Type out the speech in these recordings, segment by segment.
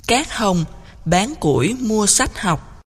Cát Hồng bán củi mua sách học.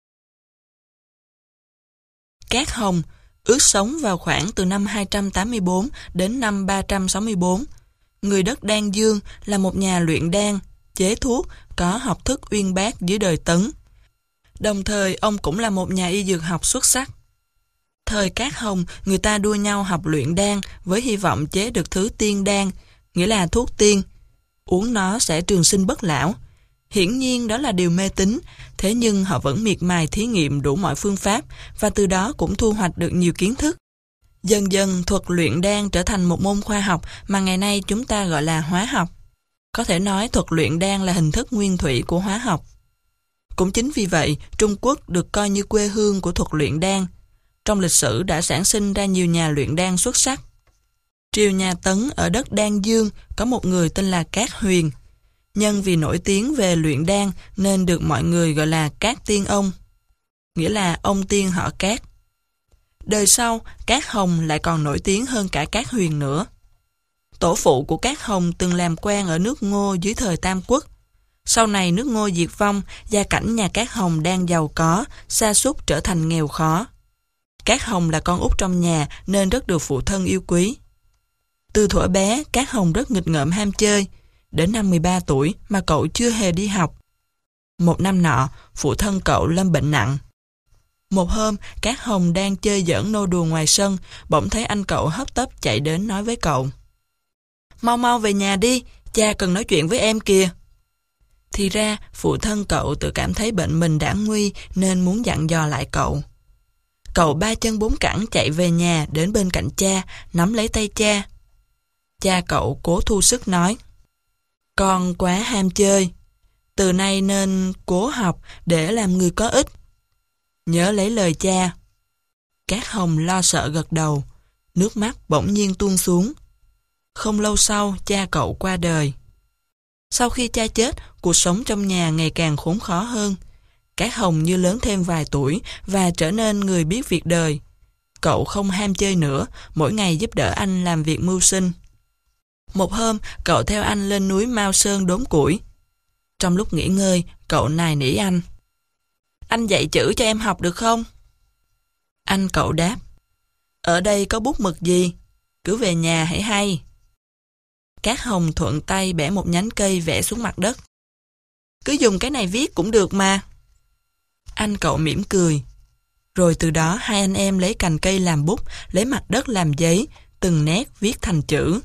Cát Hồng ước sống vào khoảng từ năm 284 đến năm 364. Người đất Đan Dương, là một nhà luyện đan, chế thuốc, có học thức uyên bác dưới đời Tấn. Đồng thời ông cũng là một nhà y dược học xuất sắc. Thời Cát Hồng, người ta đua nhau học luyện đan với hy vọng chế được thứ tiên đan, nghĩa là thuốc tiên. Uống nó sẽ trường sinh bất lão. Hiển nhiên đó là điều mê tín, thế nhưng họ vẫn miệt mài thí nghiệm đủ mọi phương pháp và từ đó cũng thu hoạch được nhiều kiến thức. Dần dần thuật luyện đan trở thành một môn khoa học mà ngày nay chúng ta gọi là hóa học. Có thể nói thuật luyện đan là hình thức nguyên thủy của hóa học. Cũng chính vì vậy, Trung Quốc được coi như quê hương của thuật luyện đan. Trong lịch sử đã sản sinh ra nhiều nhà luyện đan xuất sắc. Triều nhà Tấn ở đất Đan Dương có một người tên là Cát Huyền. Nhân vì nổi tiếng về luyện đan nên được mọi người gọi là Cát Tiên Ông, nghĩa là ông tiên họ Cát. Đời sau, Cát Hồng lại còn nổi tiếng hơn cả Cát Huyền nữa. Tổ phụ của Cát Hồng từng làm quan ở nước Ngô dưới thời Tam Quốc. Sau này nước Ngô diệt vong, gia cảnh nhà Cát Hồng đang giàu có, sa sút trở thành nghèo khó. Cát Hồng là con út trong nhà nên rất được phụ thân yêu quý. Từ thuở bé, Cát Hồng rất nghịch ngợm ham chơi. Đến năm 13 tuổi mà cậu chưa hề đi học. Một năm nọ, phụ thân cậu lâm bệnh nặng. Một hôm, Cát Hồng đang chơi giỡn nô đùa ngoài sân, bỗng thấy anh cậu hấp tấp chạy đến nói với cậu: "Mau mau về nhà đi, cha cần nói chuyện với em kìa." Thì ra, phụ thân cậu tự cảm thấy bệnh mình đã nguy nên muốn dặn dò lại cậu. Cậu ba chân bốn cẳng chạy về nhà đến bên cạnh cha, nắm lấy tay cha. Cha cậu cố thu sức nói: "Con quá ham chơi, từ nay nên cố học để làm người có ích. Nhớ lấy lời cha." Cát Hồng lo sợ gật đầu, nước mắt bỗng nhiên tuôn xuống. Không lâu sau, cha cậu qua đời. Sau khi cha chết, cuộc sống trong nhà ngày càng khốn khó hơn. Cát Hồng như lớn thêm vài tuổi và trở nên người biết việc đời. Cậu không ham chơi nữa, mỗi ngày giúp đỡ anh làm việc mưu sinh. Một hôm, cậu theo anh lên núi Mao Sơn đốn củi. Trong lúc nghỉ ngơi, cậu nài nỉ anh: "Anh dạy chữ cho em học được không?" Anh cậu đáp: "Ở đây có bút mực gì, cứ về nhà hãy hay." Cát Hồng thuận tay bẻ một nhánh cây vẽ xuống mặt đất. "Cứ dùng cái này viết cũng được mà." Anh cậu mỉm cười. Rồi từ đó hai anh em lấy cành cây làm bút, lấy mặt đất làm giấy, từng nét viết thành chữ.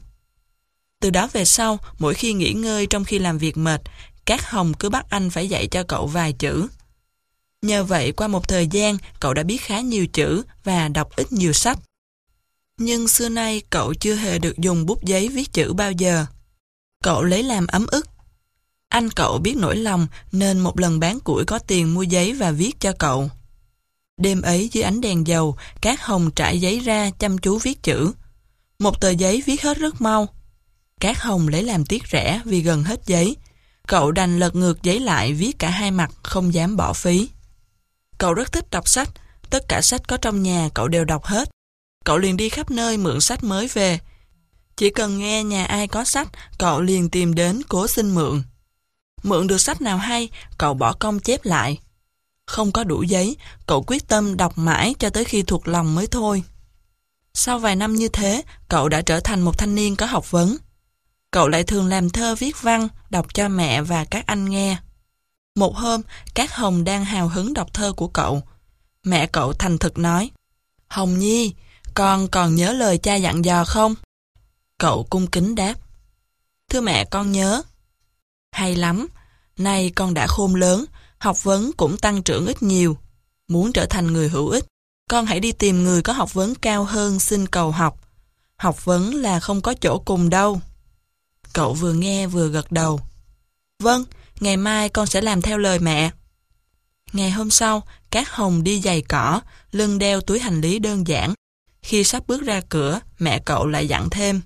Từ đó về sau, mỗi khi nghỉ ngơi trong khi làm việc mệt, Cát Hồng cứ bắt anh phải dạy cho cậu vài chữ. Nhờ vậy, qua một thời gian, cậu đã biết khá nhiều chữ và đọc ít nhiều sách. Nhưng xưa nay cậu chưa hề được dùng bút giấy viết chữ bao giờ. Cậu lấy làm ấm ức. Anh cậu biết nỗi lòng nên một lần bán củi có tiền mua giấy và viết cho cậu. Đêm ấy dưới ánh đèn dầu, Cát Hồng trải giấy ra chăm chú viết chữ. Một tờ giấy viết hết rất mau. Cát Hồng lấy làm tiếc rẻ vì gần hết giấy. Cậu đành lật ngược giấy lại viết cả hai mặt, không dám bỏ phí. Cậu rất thích đọc sách, tất cả sách có trong nhà cậu đều đọc hết. Cậu liền đi khắp nơi mượn sách mới về. Chỉ cần nghe nhà ai có sách, cậu liền tìm đến cố xin mượn. Mượn được sách nào hay, cậu bỏ công chép lại. Không có đủ giấy, cậu quyết tâm đọc mãi cho tới khi thuộc lòng mới thôi. Sau vài năm như thế, cậu đã trở thành một thanh niên có học vấn. Cậu lại thường làm thơ viết văn, đọc cho mẹ và các anh nghe. Một hôm, Cát Hồng đang hào hứng đọc thơ của cậu. Mẹ cậu thành thực nói: "Hồng Nhi, con còn nhớ lời cha dặn dò không?" Cậu cung kính đáp: "Thưa mẹ, con nhớ." "Hay lắm, nay con đã khôn lớn, học vấn cũng tăng trưởng ít nhiều. Muốn trở thành người hữu ích, con hãy đi tìm người có học vấn cao hơn xin cầu học. Học vấn là không có chỗ cùng đâu." Cậu vừa nghe vừa gật đầu. "Vâng, ngày mai con sẽ làm theo lời mẹ." Ngày hôm sau, Cát Hồng đi giày cỏ, lưng đeo túi hành lý đơn giản. Khi sắp bước ra cửa, mẹ cậu lại dặn thêm: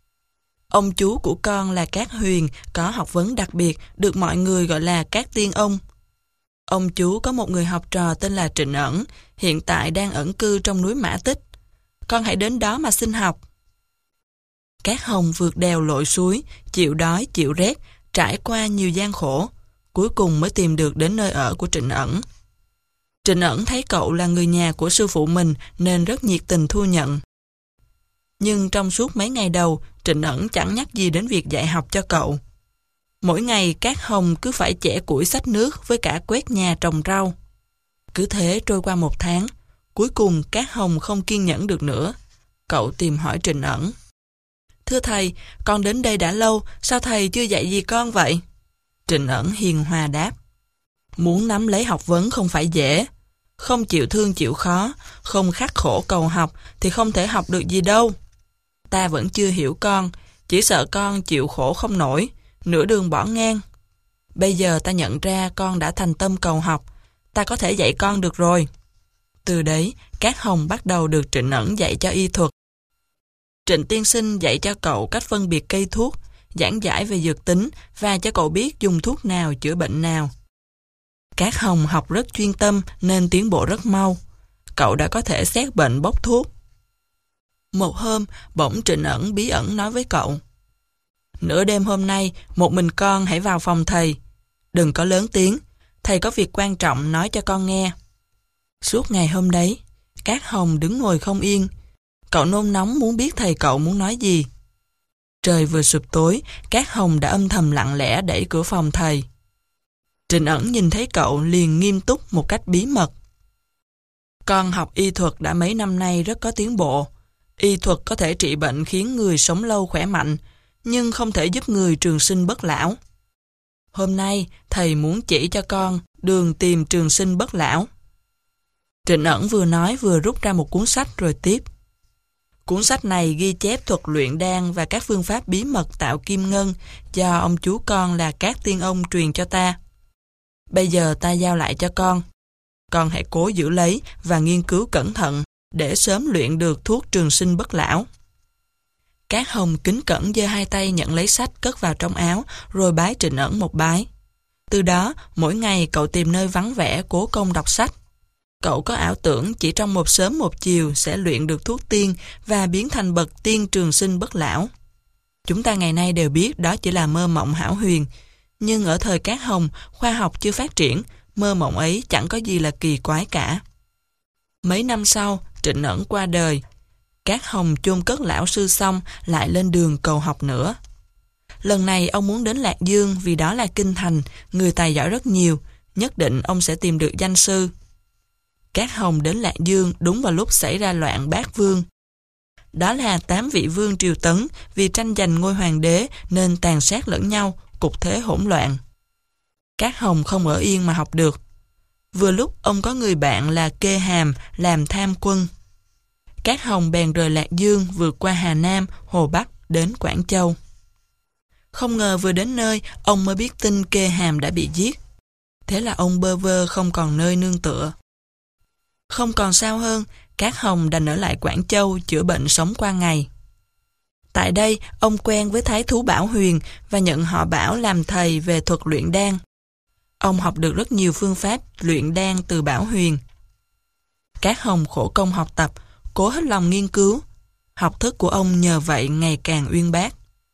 "Ông chú của con là Cát Huyền, có học vấn đặc biệt, được mọi người gọi là Cát Tiên Ông. Ông chú có một người học trò tên là Trịnh Ẩn, hiện tại đang ẩn cư trong núi Mã Tích. Con hãy đến đó mà xin học." Cát Hồng vượt đèo lội suối, chịu đói chịu rét, trải qua nhiều gian khổ. cuối cùng mới tìm được đến nơi ở của Trịnh Ẩn. Trịnh Ẩn thấy cậu là người nhà của sư phụ mình nên rất nhiệt tình thu nhận. Nhưng trong suốt mấy ngày đầu, Trịnh Ẩn chẳng nhắc gì đến việc dạy học cho cậu. Mỗi ngày Cát Hồng cứ phải chẻ củi xách nước với cả quét nhà trồng rau. Cứ thế trôi qua 1 tháng, cuối cùng Cát Hồng không kiên nhẫn được nữa. Cậu tìm hỏi Trịnh Ẩn. Thưa thầy, con đến đây đã lâu, sao thầy chưa dạy gì con vậy? Trịnh Ẩn hiền hòa đáp. Muốn nắm lấy học vấn không phải dễ. Không chịu thương chịu khó, không khắc khổ cầu học thì không thể học được gì đâu. Ta vẫn chưa hiểu con, chỉ sợ con chịu khổ không nổi, nửa đường bỏ ngang. Bây giờ ta nhận ra con đã thành tâm cầu học, ta có thể dạy con được rồi. Từ đấy, Cát Hồng bắt đầu được Trịnh Ẩn dạy cho y thuật. Trịnh tiên sinh dạy cho cậu cách phân biệt cây thuốc, giảng giải về dược tính và cho cậu biết dùng thuốc nào chữa bệnh nào. Cát Hồng học rất chuyên tâm nên tiến bộ rất mau. Cậu đã có thể xét bệnh bốc thuốc. Một hôm, bỗng Trịnh Ẩn bí ẩn nói với cậu. Nửa đêm hôm nay, một mình con hãy vào phòng thầy. Đừng có lớn tiếng, thầy có việc quan trọng nói cho con nghe. Suốt ngày hôm đấy, Cát Hồng đứng ngồi không yên. Cậu nôn nóng muốn biết thầy cậu muốn nói gì. Trời vừa sụp tối, Cát Hồng đã âm thầm lặng lẽ đẩy cửa phòng thầy. Trịnh Ẩn nhìn thấy cậu liền nghiêm túc một cách bí mật. Con học y thuật đã mấy năm nay rất có tiến bộ. Y thuật có thể trị bệnh khiến người sống lâu khỏe mạnh, nhưng không thể giúp người trường sinh bất lão. Hôm nay, thầy muốn chỉ cho con đường tìm trường sinh bất lão. Trịnh Ẩn vừa nói vừa rút ra một cuốn sách rồi tiếp. Cuốn sách này ghi chép thuật luyện đan và các phương pháp bí mật tạo kim ngân do ông chú con là Cát Tiên Ông truyền cho ta. Bây giờ ta giao lại cho con. Con hãy cố giữ lấy và nghiên cứu cẩn thận để sớm luyện được thuốc trường sinh bất lão. Cát Hồng kính cẩn giơ 2 tay nhận lấy sách cất vào trong áo rồi bái Trịnh Ẩn một bái. Từ đó, mỗi ngày cậu tìm nơi vắng vẻ cố công đọc sách. Cậu có ảo tưởng chỉ trong một sớm một chiều sẽ luyện được thuốc tiên và biến thành bậc tiên trường sinh bất lão. Chúng ta ngày nay đều biết đó chỉ là mơ mộng hão huyền, nhưng ở thời Cát Hồng, khoa học chưa phát triển, mơ mộng ấy chẳng có gì là kỳ quái cả. Mấy năm sau, Trịnh Ẩn qua đời. Cát Hồng chôn cất lão sư xong lại lên đường cầu học nữa. Lần này ông muốn đến Lạc Dương vì đó là kinh thành, người tài giỏi rất nhiều, nhất định ông sẽ tìm được danh sư. Cát Hồng đến Lạc Dương đúng vào lúc xảy ra loạn Bát Vương. Đó là 8 vị vương triều Tấn vì tranh giành ngôi hoàng đế nên tàn sát lẫn nhau, cục thế hỗn loạn. Cát Hồng không ở yên mà học được. Vừa lúc ông có người bạn là Kê Hàm làm tham quân. Cát Hồng bèn rời Lạc Dương vượt qua Hà Nam, Hồ Bắc đến Quảng Châu. Không ngờ vừa đến nơi, ông mới biết tin Kê Hàm đã bị giết. Thế là ông bơ vơ không còn nơi nương tựa. Không còn sao hơn, Cát Hồng đành ở lại Quảng Châu chữa bệnh sống qua ngày. Tại đây, ông quen với thái thú Bảo Huyền và nhận họ Bảo làm thầy về thuật luyện đan. Ông học được rất nhiều phương pháp luyện đan từ Bảo Huyền. Cát Hồng khổ công học tập, cố hết lòng nghiên cứu. Học thức của ông nhờ vậy ngày càng uyên bác.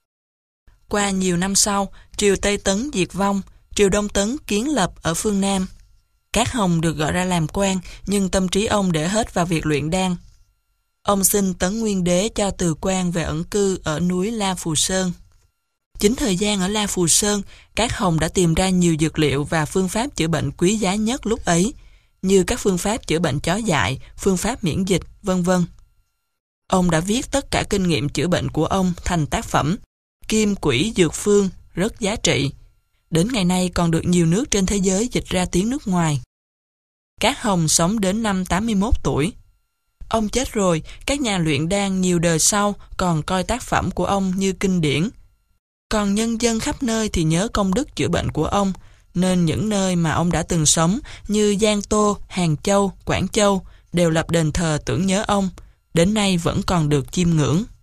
Qua nhiều năm sau, triều Tây Tấn diệt vong, triều Đông Tấn kiến lập ở phương Nam. Cát Hồng được gọi ra làm quan, nhưng tâm trí ông để hết vào việc luyện đan. Ông xin Tấn Nguyên Đế cho từ quan về ẩn cư ở núi La Phù Sơn. Chính thời gian ở La Phù Sơn, Cát Hồng đã tìm ra nhiều dược liệu và phương pháp chữa bệnh quý giá nhất lúc ấy, như các phương pháp chữa bệnh chó dại, phương pháp miễn dịch, vân vân. Ông đã viết tất cả kinh nghiệm chữa bệnh của ông thành tác phẩm Kim Quỹ Dược Phương, rất giá trị. Đến ngày nay còn được nhiều nước trên thế giới dịch ra tiếng nước ngoài. Cát Hồng sống đến năm 81 tuổi. Ông chết rồi, các nhà luyện đan nhiều đời sau còn coi tác phẩm của ông như kinh điển. Còn nhân dân khắp nơi thì nhớ công đức chữa bệnh của ông, nên những nơi mà ông đã từng sống như Giang Tô, Hàng Châu, Quảng Châu đều lập đền thờ tưởng nhớ ông, đến nay vẫn còn được chiêm ngưỡng.